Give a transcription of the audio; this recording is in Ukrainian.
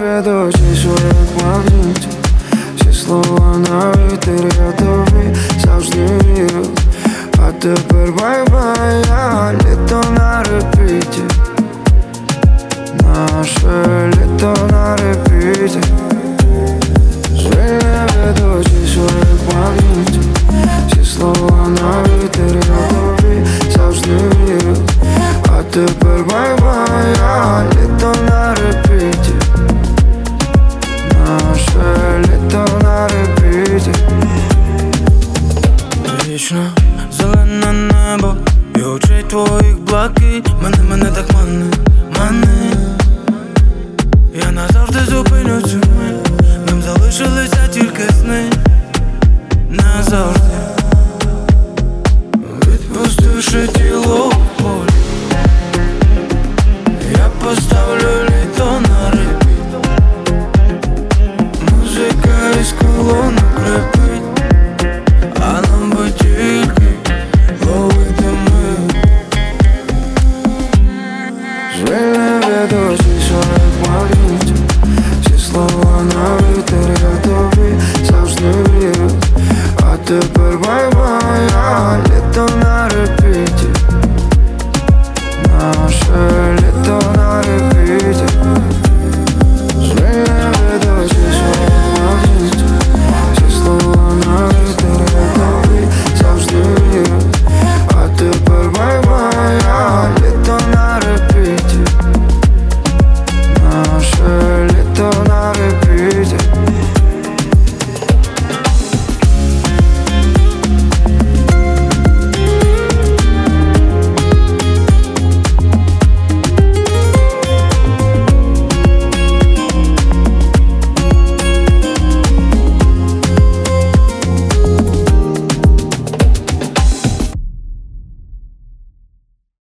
ведучий своїх магнітів. Всі слова на вітер, я тобі завжди вірив. А тепер бай-бай, я літо на репіті. Наше літо на репіті. Звільне ведучий своїх магнітів. Всі слова на вітер, я тобі завжди вірив. А тепер бай-бай, я літо на репіті. Наше літо на репіті. Вічно зелене небо і очей твоїх блакить. Мене так мани. Я назавжди зупиню цю мить. Нам залишилися тільки сни. Назавжди відпустивши тіло в полі, я поставлю літо на репіт. Музика із колонок крепить, а нам би тільки ловити мить. Звільне ведучий своїх магнітів. Всі слова на вітер, я тобі завжди вірив. А тепер бай-бай, я літо на